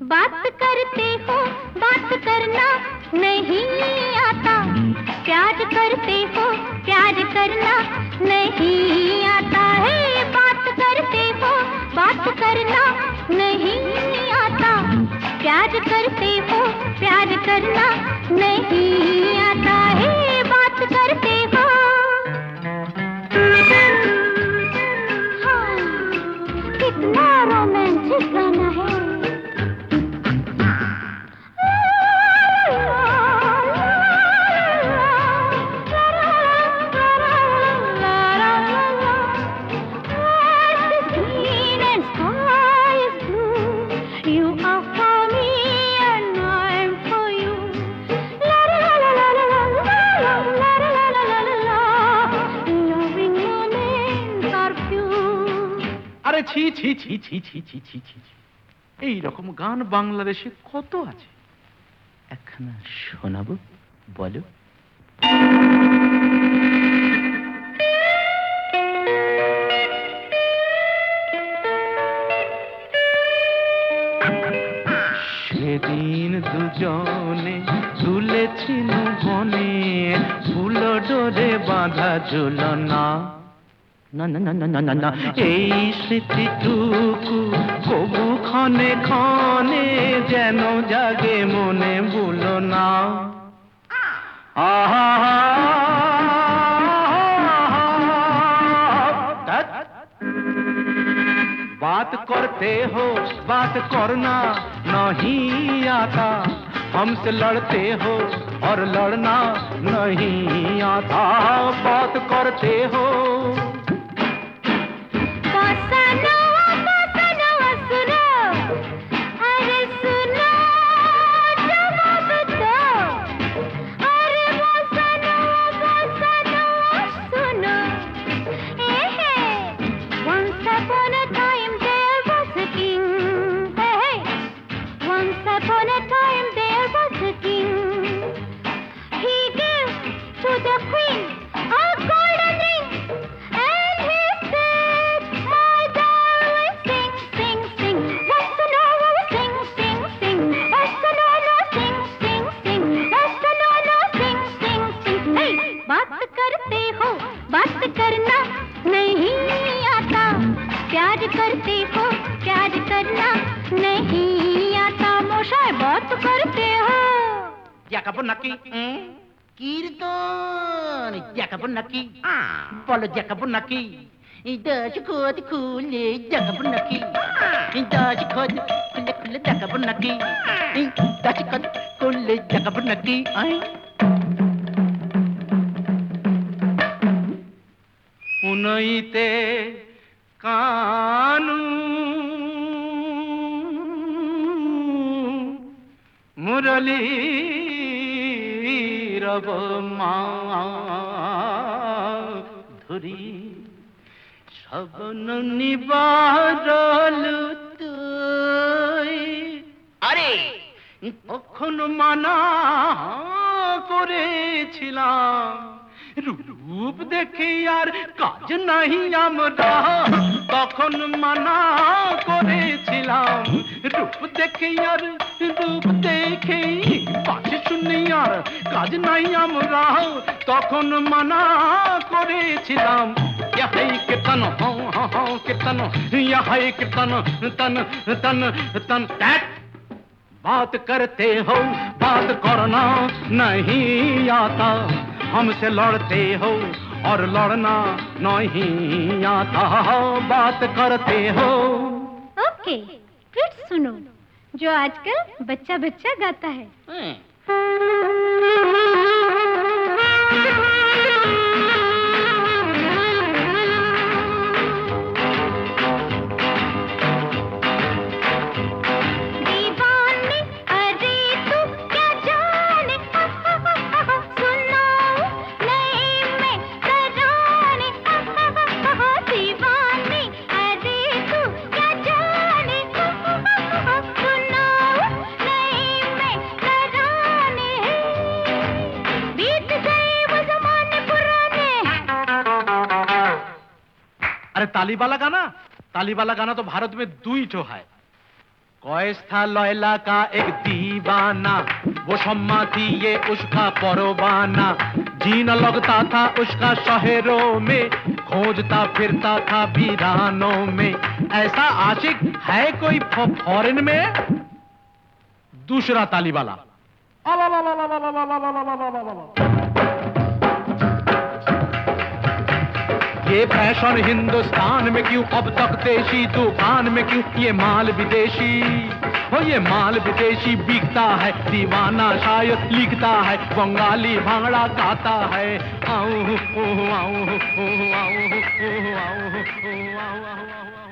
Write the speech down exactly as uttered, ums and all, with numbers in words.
बात करते हो बात करना नहीं आता, प्यार करते हो प्यार करना नहीं आता है। बात करते हो बात करना नहीं आता, प्यार करते हो प्यार करना नहीं आता है। बात करते हो हाँ, कितना रोमांटिक गाना है। আরে ছি ছি ছি ছি ছি ছি ছি ছি, এই রকম গান বাংলাদেশে কত আছে, একখানা শোনাবো বলো? সেদিন দুজনে তুলেছিল বনে, ফুল ডোরে বাঁধা ঝুলনা। না না না না না না, এই স্মৃতিটুকু কবু ক্ষণে ক্ষণে যেন জাগে মনে, ভুলো না। আহা बात करते हो बात करना नहीं आता, हमसे लड़ते हो और लड़ना नहीं आता। बात करते हो करते हो प्यार करना नहीं आता, मोशाय बात करते हो। জাকাবো নাকি কীর্তন, জাকাবো নাকি বলো, জাকাবো নাকি দশ খোদ খুলে জাকাবো নাকি, দশ খোদ খুলে খুলে জাকাবো নাকি, দশ খোদ খুলে জাকাবো নাকি। উনইতে কানু মুরলী রব মাধুরী শবন নিবারল তুই। আরে কখন মানা করেছিলাম, রূপ দেখে আর কাজ নাহি আমরা, তখন মানা করেছিলাম। রূপ দেখে আর রূপ দেখে পাশে শুনি আর কাজ নাই আমরা, তখন মানা করেছিলাম। यही के तन हो हो के तन, यही के तन तन तन तन तन। बात करते हो बात करना नहीं आता, हमसे लड़ते हो और लड़ना नहीं आता। बात करते हो ओके, फिर सुनो जो आजकल बच्चा बच्चा गाता है। अरे ताली वाला गाना, ताली वाला गाना तो भारत में दुई ठो है। कॉइस था लैला का एक दीवाना, वो शम्मा थी ये उसका परवाना। जीना लगता था उसका शहरों में, खोजता फिरता था वीरानों में। ऐसा आशिक है कोई फॉरेन में? दूसरा ताली वाला। ये फैशन हिंदुस्तान में क्यों, अब तक देशी दुकान में क्यों, ये माल विदेशी हो, ये माल विदेशी बिकता है। दीवाना शायद लिखता है, बंगाली भांगड़ा गाता है। आऊं आऊं आऊं आऊं आऊं आऊं आऊं आऊं आऊं